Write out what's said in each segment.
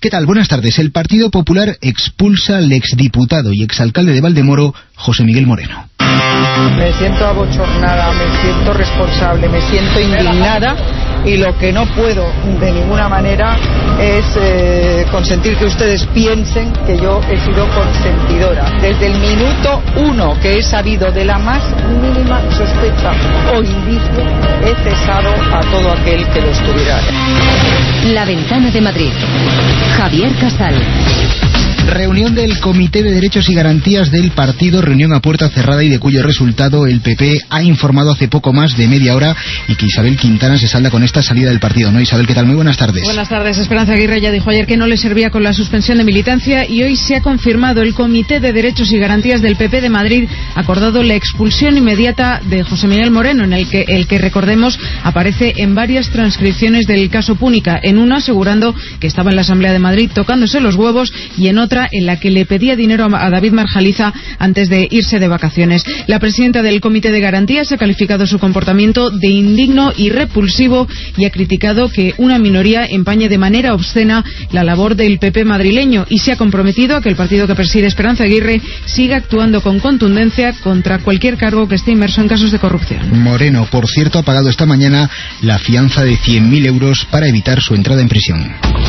¿Qué tal? Buenas tardes. El Partido Popular expulsa al exdiputado y exalcalde de Valdemoro, José Miguel Moreno. Me siento abochornada, me siento responsable, me siento indignada y lo que no puedo de ninguna manera es consentir que ustedes piensen que yo he sido consentidora. Desde el minuto 1 que he sabido de la más mínima sospecha o indicio, he cesado a todo aquel que lo estuviera. La Ventana de Madrid. Javier Casal. Reunión del Comité de Derechos y Garantías del partido, reunión a puerta cerrada y de cuyo resultado el PP ha informado hace poco más de media hora y que Isabel Quintana se salda con esta salida del partido, ¿no? Isabel, ¿qué tal? Muy buenas tardes. Buenas tardes. Esperanza Aguirre ya dijo ayer que no le servía con la suspensión de militancia y hoy se ha confirmado. El Comité de Derechos y Garantías del PP de Madrid ha acordado la expulsión inmediata de José Miguel Moreno, en el que recordemos aparece en varias transcripciones del caso Púnica, en una asegurando que estaba en la Asamblea de Madrid tocándose los huevos y en otra en la que le pedía dinero a David Marjaliza antes de irse de vacaciones. La presidenta del Comité de Garantías ha calificado su comportamiento de indigno y repulsivo y ha criticado que una minoría empañe de manera obscena la labor del PP madrileño y se ha comprometido a que el partido que preside Esperanza Aguirre siga actuando con contundencia contra cualquier cargo que esté inmerso en casos de corrupción. Moreno, por cierto, ha pagado esta mañana la fianza de 100.000 euros para evitar su entrada en prisión.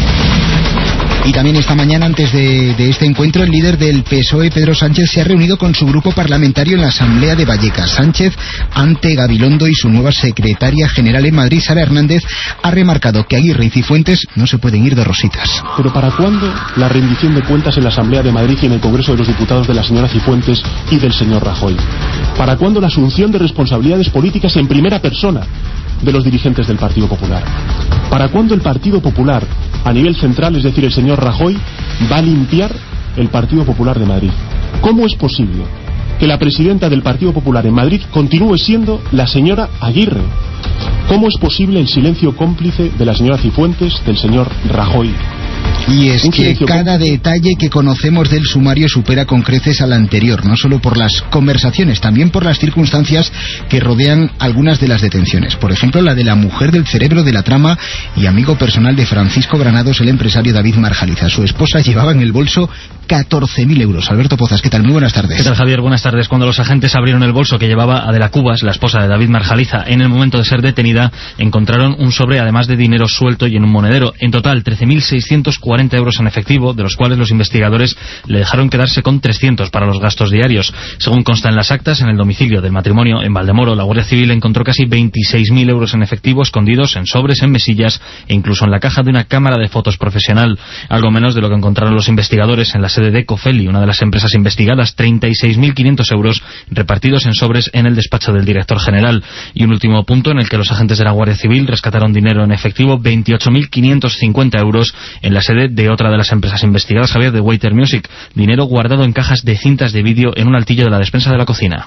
Y también esta mañana, antes de este encuentro, el líder del PSOE, Pedro Sánchez, se ha reunido con su grupo parlamentario en la Asamblea de Vallecas. Sánchez, ante Gabilondo y su nueva secretaria general en Madrid, Sara Hernández, ha remarcado que Aguirre y Cifuentes no se pueden ir de rositas. Pero ¿para cuándo la rendición de cuentas en la Asamblea de Madrid y en el Congreso de los Diputados de la señora Cifuentes y del señor Rajoy? ¿Para cuándo la asunción de responsabilidades políticas en primera persona de los dirigentes del Partido Popular? ¿Para cuándo el Partido Popular, a nivel central, es decir, el señor Rajoy, va a limpiar el Partido Popular de Madrid? ¿Cómo es posible que la presidenta del Partido Popular en Madrid continúe siendo la señora Aguirre? ¿Cómo es posible el silencio cómplice de la señora Cifuentes, del señor Rajoy? Y es que cada detalle que conocemos del sumario supera con creces al anterior, no solo por las conversaciones, también por las circunstancias que rodean algunas de las detenciones. Por ejemplo, la de la mujer del cerebro de la trama y amigo personal de Francisco Granados, el empresario David Marjaliza. Su esposa llevaba en el bolso 14.000 euros. Alberto Pozas, ¿qué tal? Muy buenas tardes. ¿Qué tal, Javier? Buenas tardes. Cuando los agentes abrieron el bolso que llevaba Adela Cubas, la esposa de David Marjaliza, en el momento de ser detenida, encontraron un sobre además de dinero suelto y en un monedero. En total, 13.640 euros en efectivo, de los cuales los investigadores le dejaron quedarse con 300 para los gastos diarios. Según consta en las actas, en el domicilio del matrimonio en Valdemoro, la Guardia Civil encontró casi 26.000 euros en efectivo escondidos en sobres, en mesillas e incluso en la caja de una cámara de fotos profesional. Algo menos de lo que encontraron los investigadores en la sede de Cofeli, una de las empresas investigadas, 36.500 euros repartidos en sobres en el despacho del director general. Y un último punto en el que los agentes de la Guardia Civil rescataron dinero en efectivo, 28.550 euros en la sede de otra de las empresas investigadas, Javier, de Waiter Music, dinero guardado en cajas de cintas de vídeo en un altillo de la despensa de la cocina.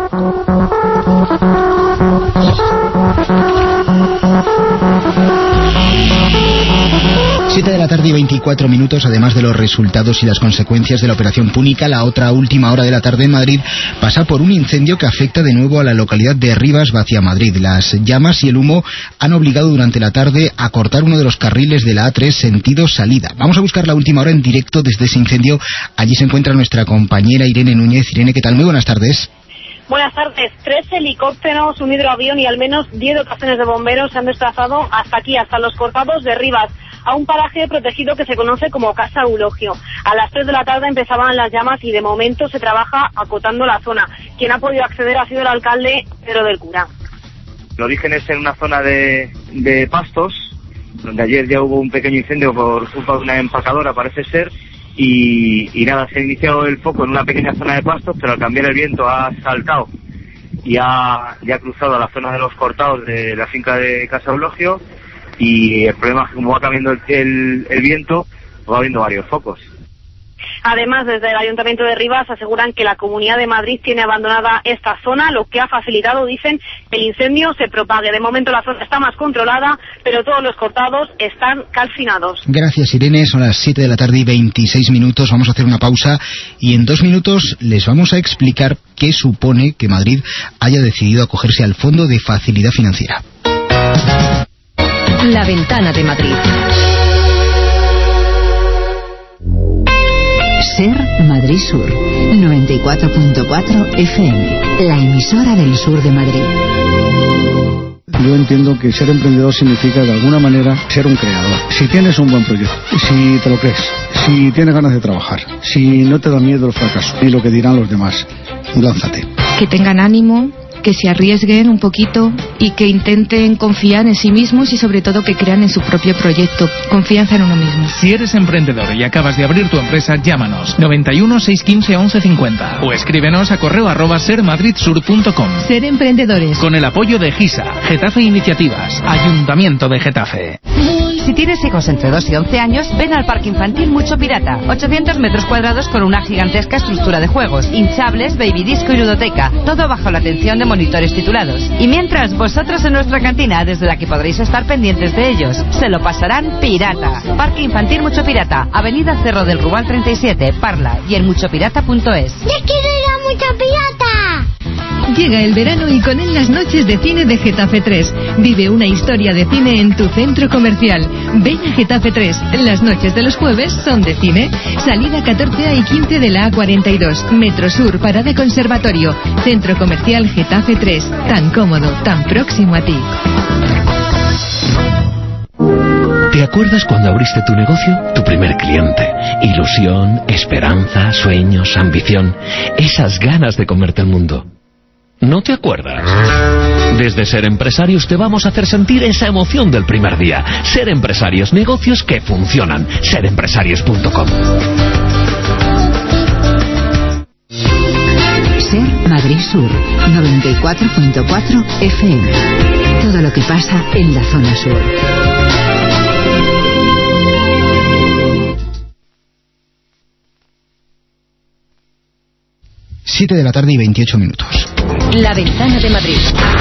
7 de la tarde y 24 minutos, además de los resultados y las consecuencias de la operación Púnica, la otra última hora de la tarde en Madrid pasa por un incendio que afecta de nuevo a la localidad de Rivas hacia Madrid. Las llamas y el humo han obligado durante la tarde a cortar uno de los carriles de la A3 sentido salida. Vamos a buscar la última hora en directo desde ese incendio. Allí se encuentra nuestra compañera Irene Núñez. Irene, ¿qué tal? Muy buenas tardes. Buenas tardes. 3 helicópteros, un hidroavión y al menos 10 dotaciones de bomberos se han desplazado hasta aquí, hasta los cortados de Rivas, a un paraje protegido que se conoce como Casa Eulogio. A las 3 de la tarde empezaban las llamas y de momento se trabaja acotando la zona. Quien ha podido acceder ha sido el alcalde Pedro del Cura. El origen es en una zona de pastos, donde ayer ya hubo un pequeño incendio por culpa de una empacadora, parece ser, y nada, se ha iniciado el foco en una pequeña zona de pastos, pero al cambiar el viento ha saltado y ha cruzado a la zona de los cortados de la finca de Casa Eulogio, y el problema es que como va cambiando el viento, va habiendo varios focos. Además, desde el Ayuntamiento de Rivas aseguran que la Comunidad de Madrid tiene abandonada esta zona, lo que ha facilitado, dicen, que el incendio se propague. De momento la zona está más controlada, pero todos los cortados están calcinados. Gracias, Irene. Son las 7 de la tarde y 26 minutos. Vamos a hacer una pausa y en 2 minutos les vamos a explicar qué supone que Madrid haya decidido acogerse al Fondo de Facilidad Financiera. La Ventana de Madrid. Madrid Sur, 94.4 FM, la emisora del sur de Madrid. Yo entiendo que ser emprendedor significa de alguna manera ser un creador. Si tienes un buen proyecto, si te lo crees, si tienes ganas de trabajar, si no te da miedo el fracaso y lo que dirán los demás, lánzate. Que tengan ánimo, que se arriesguen un poquito y que intenten confiar en sí mismos y sobre todo que crean en su propio proyecto. Confianza en uno mismo. Si eres emprendedor y acabas de abrir tu empresa, llámanos 91 615 1150 o escríbenos a @sermadridsur.com. Ser emprendedores. Con el apoyo de GISA, Getafe Iniciativas, Ayuntamiento de Getafe. Si tienes hijos entre 2 y 11 años, ven al Parque Infantil Mucho Pirata. 800 metros cuadrados con una gigantesca estructura de juegos, hinchables, baby disco y ludoteca. Todo bajo la atención de monitores titulados. Y mientras, vosotros en nuestra cantina, desde la que podréis estar pendientes de ellos. Se lo pasarán pirata. Parque Infantil Mucho Pirata, Avenida Cerro del Rubal 37, Parla y en muchopirata.es. ¡Ya quiero ir a Mucho Pirata! Llega el verano y con él las noches de cine de Getafe 3. Vive una historia de cine en tu centro comercial. Ven a Getafe 3. Las noches de los jueves son de cine. Salida 14A y 15 de la A42. Metro Sur, Parada Conservatorio. Centro comercial Getafe 3. Tan cómodo, tan próximo a ti. ¿Te acuerdas cuando abriste tu negocio? Tu primer cliente. Ilusión, esperanza, sueños, ambición. Esas ganas de comerte el mundo. ¿No te acuerdas? Desde Ser Empresarios te vamos a hacer sentir esa emoción del primer día. Ser Empresarios, negocios que funcionan. Serempresarios.com. Ser Madrid Sur, 94.4 FM. Todo lo que pasa en la zona sur. 7 de la tarde y 28 minutos. La Ventana de Madrid.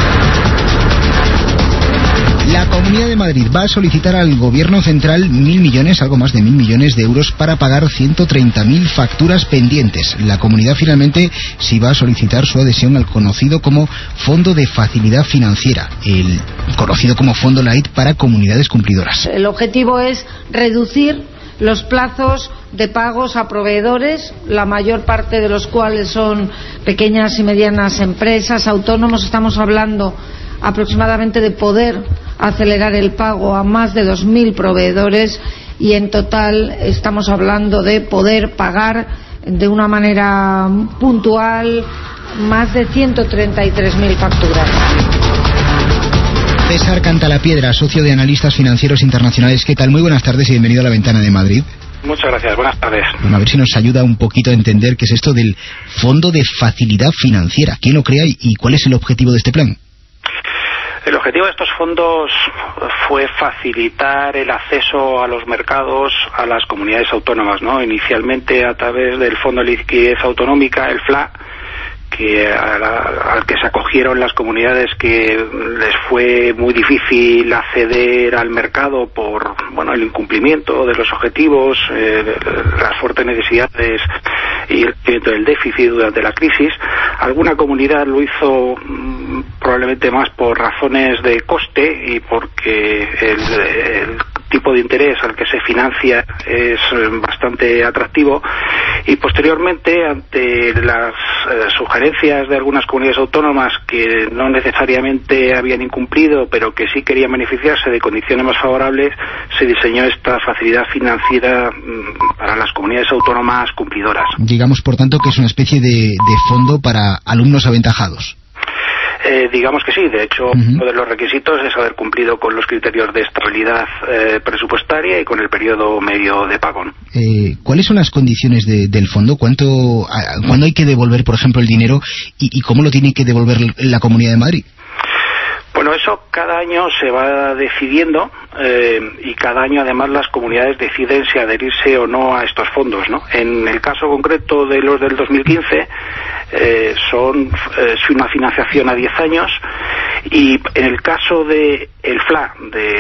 La Comunidad de Madrid va a solicitar al Gobierno Central 1.000 millones, algo más de 1.000 millones de euros para pagar 130.000 facturas pendientes. La Comunidad finalmente sí va a solicitar su adhesión al conocido como Fondo de Facilidad Financiera, el conocido como Fondo Light para comunidades cumplidoras. El objetivo es reducir los plazos de pagos a proveedores, la mayor parte de los cuales son pequeñas y medianas empresas, autónomos. Estamos hablando aproximadamente de poder acelerar el pago a más de 2.000 proveedores y en total estamos hablando de poder pagar de una manera puntual más de 133.000 facturas. César Cantalapiedra, socio de Analistas Financieros Internacionales. ¿Qué tal? Muy buenas tardes y bienvenido a La Ventana de Madrid. Muchas gracias, buenas tardes. Bueno, a ver si nos ayuda un poquito a entender qué es esto del Fondo de Facilidad Financiera. ¿Quién lo crea y cuál es el objetivo de este plan? El objetivo de estos fondos fue facilitar el acceso a los mercados a las comunidades autónomas, ¿no? Inicialmente a través del Fondo de Liquidez Autonómica, el FLA, al que se acogieron las comunidades que les fue muy difícil acceder al mercado por el incumplimiento de los objetivos, las fuertes necesidades y el crecimiento del déficit durante la crisis. Alguna comunidad lo hizo probablemente más por razones de coste y porque el tipo de interés al que se financia es bastante atractivo, y posteriormente ante las sugerencias de algunas comunidades autónomas que no necesariamente habían incumplido pero que sí querían beneficiarse de condiciones más favorables, se diseñó esta facilidad financiera para las comunidades autónomas cumplidoras. Digamos, por tanto, que es una especie de fondo para alumnos aventajados. Digamos que sí, de hecho, uno de los requisitos es haber cumplido con los criterios de estabilidad presupuestaria y con el periodo medio de pago, ¿no? ¿Cuáles son las condiciones del fondo? ¿Cuándo hay que devolver, por ejemplo, el dinero y cómo lo tiene que devolver la Comunidad de Madrid? Bueno, eso cada año se va decidiendo y cada año además las comunidades deciden si adherirse o no a estos fondos, ¿no? En el caso concreto de los del 2015 son una financiación a 10 años, y en el caso de el FLA,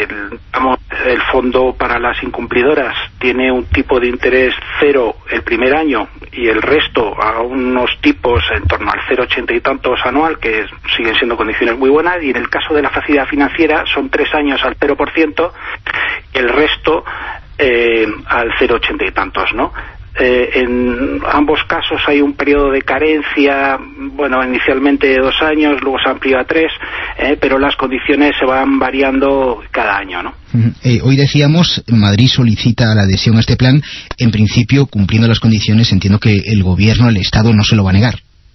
el Fondo para las Incumplidoras, tiene un tipo de interés cero el primer año y el resto a unos tipos en torno al 0,80 y tantos anual, que siguen siendo condiciones muy buenas, y en el caso de la facilidad financiera son 3 años al 0% y el resto al 0,80 y tantos, ¿no? En ambos casos hay un periodo de carencia, bueno, inicialmente de 2 años, luego se amplió a 3, pero las condiciones se van variando cada año, ¿no? Hoy decíamos, Madrid solicita la adhesión a este plan. En principio, cumpliendo las condiciones, entiendo que el gobierno, el Estado, no se lo va a negar.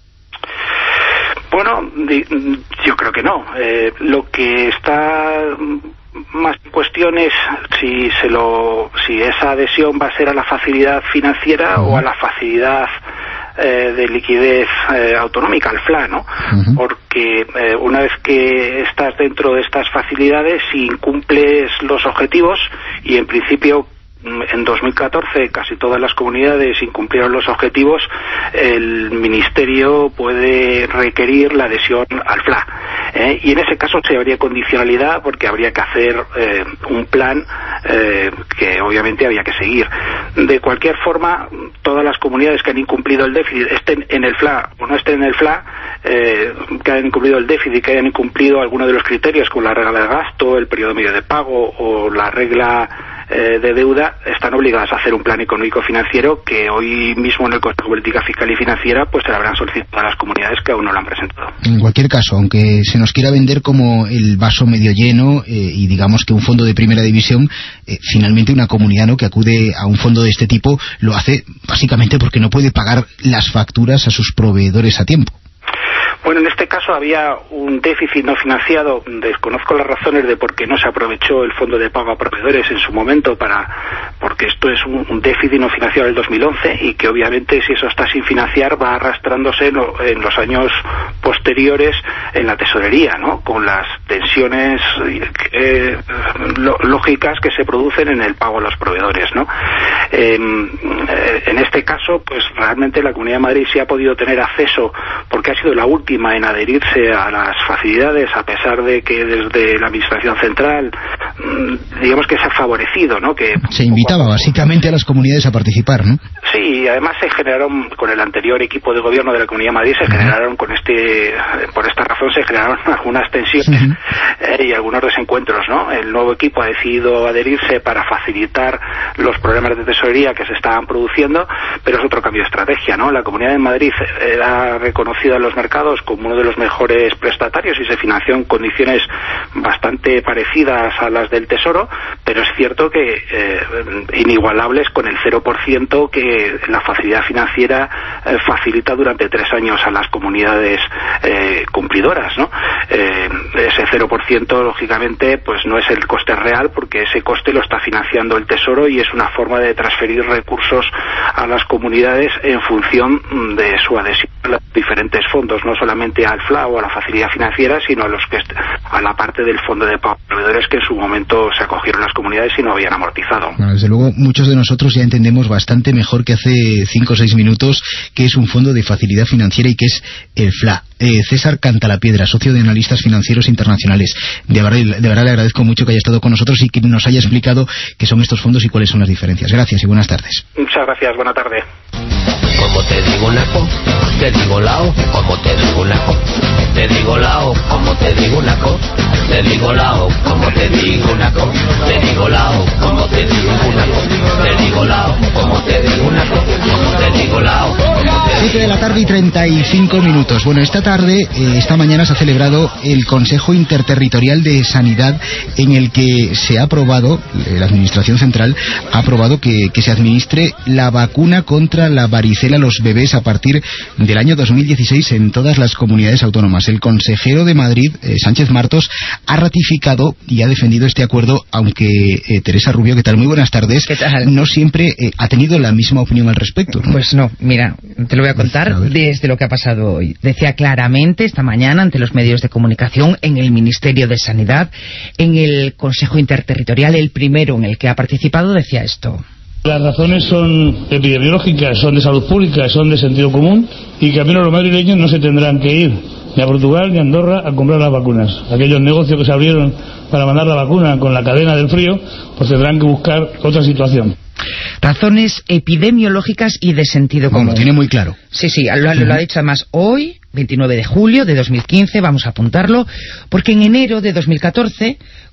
Bueno, yo creo que no. Lo que está más en cuestión es si esa adhesión va a ser a la facilidad financiera o a la facilidad de liquidez autonómica, al FLA, ¿no? Porque una vez que estás dentro de estas facilidades, si incumples los objetivos, y en principio en 2014 casi todas las comunidades incumplieron los objetivos, el Ministerio puede requerir la adhesión al FLA. Y en ese caso se habría condicionalidad, porque habría que hacer un plan que obviamente había que seguir. De cualquier forma, todas las comunidades que han incumplido el déficit, estén en el FLA o no estén en el FLA, que hayan incumplido el déficit, que hayan incumplido alguno de los criterios, como la regla de gasto, el periodo medio de pago o la regla de deuda, están obligadas a hacer un plan económico financiero que hoy mismo en el Consejo de Política Fiscal y Financiera pues se le habrán solicitado a las comunidades que aún no lo han presentado. En cualquier caso, aunque se nos quiera vender como el vaso medio lleno y digamos que un fondo de primera división, finalmente una comunidad, ¿no?, que acude a un fondo de este tipo lo hace básicamente porque no puede pagar las facturas a sus proveedores a tiempo. Bueno, en este caso había un déficit no financiado. Desconozco las razones de por qué no se aprovechó el fondo de pago a proveedores en su momento, porque esto es un déficit no financiado del 2011 y que obviamente si eso está sin financiar va arrastrándose en los años posteriores en la tesorería, ¿no?, con las tensiones lógicas que se producen en el pago a los proveedores, ¿no? En este caso, pues realmente la Comunidad de Madrid sí ha podido tener acceso, porque ha sido la última en adherirse a las facilidades, a pesar de que desde la Administración Central digamos que se ha favorecido, ¿no?, que se invitaba básicamente a las comunidades a participar, ¿no? Sí, además se generaron con el anterior equipo de gobierno de la Comunidad de Madrid, se generaron por esta razón se generaron algunas tensiones y algunos desencuentros, ¿no? El nuevo equipo ha decidido adherirse para facilitar los problemas de tesorería que se estaban produciendo, pero es otro cambio de estrategia, ¿no? La Comunidad de Madrid era reconocida en los mercados como uno de los mejores prestatarios y se financió en condiciones bastante parecidas a las del Tesoro, pero es cierto que inigualables con el 0% que la facilidad financiera facilita durante 3 años a las comunidades cumplidoras, ¿no? Ese 0% lógicamente pues no es el coste real, porque ese coste lo está financiando el Tesoro y es una forma de transferir recursos a las comunidades en función de su adhesión a los diferentes fondos, no solamente al FLA o a la facilidad financiera, sino a la parte del fondo de pago de proveedores que en su momento se acogieron las comunidades y no habían amortizado. Bueno, desde luego, muchos de nosotros ya entendemos bastante mejor que hace 5 o 6 minutos que es un fondo de facilidad financiera y que es el FLA. César Cantalapiedra, socio de Analistas Financieros Internacionales. De verdad le agradezco mucho que haya estado con nosotros y que nos haya explicado qué son estos fondos y cuáles son las diferencias. Gracias y buenas tardes. Muchas gracias, buena tarde. Como te digo una co, te digo lao, como te digo una co, te digo lao, como te digo una co, te digo lao, como te digo una co, te digo lao, como te digo una co, te digo lao, como te digo una co, como te digo lao. 7 de la tarde y 35 minutos. Bueno, esta mañana se ha celebrado el Consejo Interterritorial de Sanidad, en el que se ha aprobado, la Administración Central ha aprobado que se administre la vacuna contra la varicela a los bebés a partir del año 2016 en todas las comunidades autónomas. El consejero de Madrid, Sánchez Martos, ha ratificado y ha defendido este acuerdo, aunque Teresa Rubio, ¿qué tal? Muy buenas tardes. ¿Qué tal? No siempre ha tenido la misma opinión al respecto, ¿no? Pues no, mira, te lo voy a contar desde lo que ha pasado hoy. Decía claramente esta mañana ante los medios de comunicación, en el Ministerio de Sanidad, en el Consejo Interterritorial, el primero en el que ha participado, decía esto. Las razones son epidemiológicas, son de salud pública, son de sentido común, y que al menos los madrileños no se tendrán que ir ni a Portugal ni a Andorra a comprar las vacunas. Aquellos negocios que se abrieron para mandar la vacuna con la cadena del frío, pues tendrán que buscar otra situación. Razones epidemiológicas y de sentido común. Lo tiene muy claro. Sí, lo ha dicho además hoy, 29 de julio de 2015, vamos a apuntarlo, porque en enero de 2014,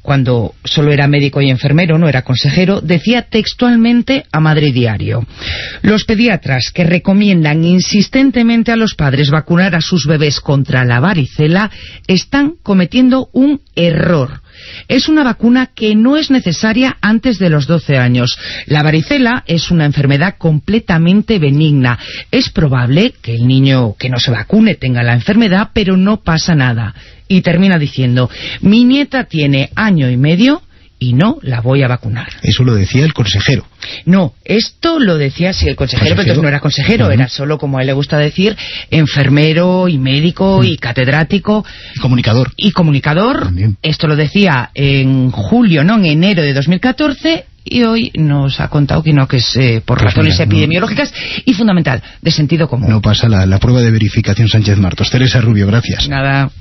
cuando solo era médico y enfermero, no era consejero, decía textualmente a Madrid Diario: los pediatras que recomiendan insistentemente a los padres vacunar a sus bebés contra la varicela están cometiendo un error. Es una vacuna que no es necesaria antes de los 12 años. La varicela es una enfermedad completamente benigna. Es probable que el niño que no se vacune tenga la enfermedad, pero no pasa nada. Y termina diciendo: mi nieta tiene 1 año y medio y no la voy a vacunar. Eso lo decía el consejero. No, esto lo decía sí el consejero, pero entonces no era consejero, era solo, como a él le gusta decir, enfermero y médico y catedrático. Y comunicador. Y comunicador. También. Esto lo decía en julio, no, en enero de 2014... y hoy nos ha contado que no, que es por razones epidemiológicas y fundamental, de sentido común. No pasa la prueba de verificación Sánchez Martos. Teresa Rubio, gracias. Nada.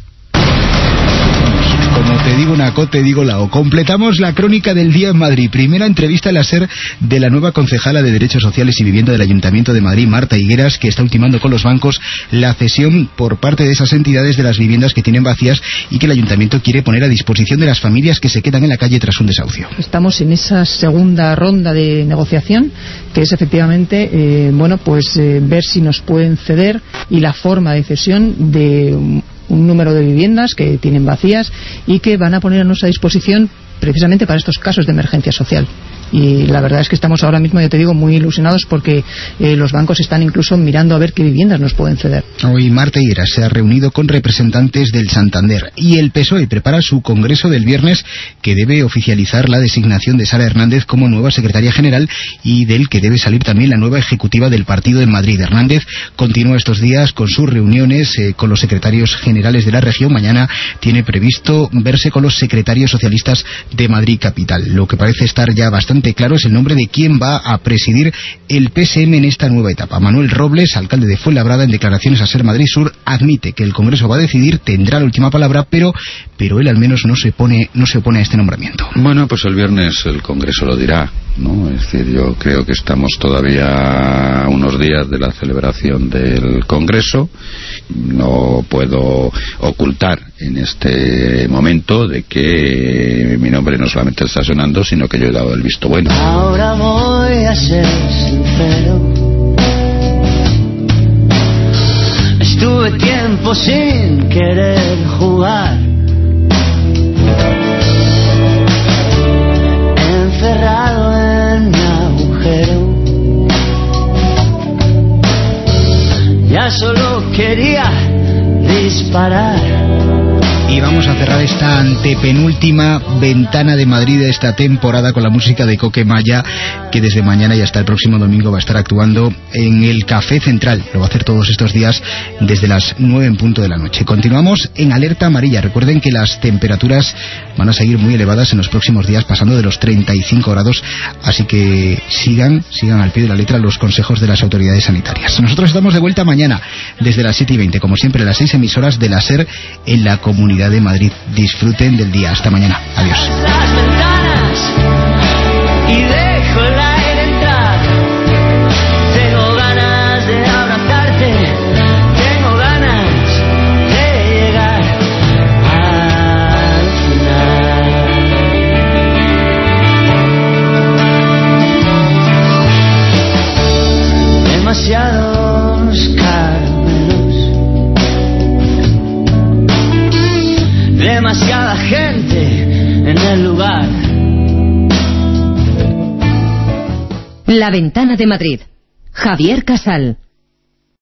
Como te digo una co, te digo la o. Completamos la crónica del día en Madrid. Primera entrevista en la SER de la nueva concejala de Derechos Sociales y Vivienda del Ayuntamiento de Madrid, Marta Higueras, que está ultimando con los bancos la cesión por parte de esas entidades de las viviendas que tienen vacías y que el Ayuntamiento quiere poner a disposición de las familias que se quedan en la calle tras un desahucio. Estamos en esa segunda ronda de negociación, que es efectivamente ver si nos pueden ceder y la forma de cesión de un número de viviendas que tienen vacías y que van a ponernos a disposición precisamente para estos casos de emergencia social. Y la verdad es que estamos ahora mismo, ya te digo, muy ilusionados porque los bancos están incluso mirando a ver qué viviendas nos pueden ceder. Hoy Marta Higueras se ha reunido con representantes del Santander y el PSOE prepara su congreso del viernes, que debe oficializar la designación de Sara Hernández como nueva secretaria general y del que debe salir también la nueva ejecutiva del partido en Madrid. Hernández continúa estos días con sus reuniones con los secretarios generales de la región. Mañana tiene previsto verse con los secretarios socialistas de Madrid Capital. Lo que parece estar ya bastante claro es el nombre de quien va a presidir el PSM en esta nueva etapa. Manuel Robles, alcalde de Fuenlabrada, en declaraciones a SER Madrid Sur, admite que el Congreso va a decidir, tendrá la última palabra, pero él al menos no se opone a este nombramiento. Bueno, pues el viernes el Congreso lo dirá, ¿no? Es decir, yo creo que estamos todavía a unos días de la celebración del Congreso. No puedo ocultar en este momento de que mi nombre no solamente está sonando, sino que yo he dado el visto bueno. Ahora voy a ser sincero. Estuve tiempo sin querer jugar, encerrado en mi agujero. Ya solo quería disparar. Y vamos a cerrar esta antepenúltima ventana de Madrid de esta temporada con la música de Coque Maya, que desde mañana y hasta el próximo domingo va a estar actuando en el Café Central. Lo va a hacer todos estos días desde las 9 en punto de la noche. Continuamos en alerta amarilla. Recuerden que las temperaturas van a seguir muy elevadas en los próximos días, pasando de los 35 grados, así que sigan al pie de la letra los consejos de las autoridades sanitarias. Nosotros estamos de vuelta mañana desde las 7:20, como siempre, las 6 emisoras de la SER en la Comunidad de Madrid. Disfruten del día. Hasta mañana. Adiós. Las ventanas y dejo el aire entrar. Tengo ganas de abrazarte. Tengo ganas de llegar al final. Demasiados caramelos, demasiada gente en el lugar. La Ventana de Madrid. Javier Casal.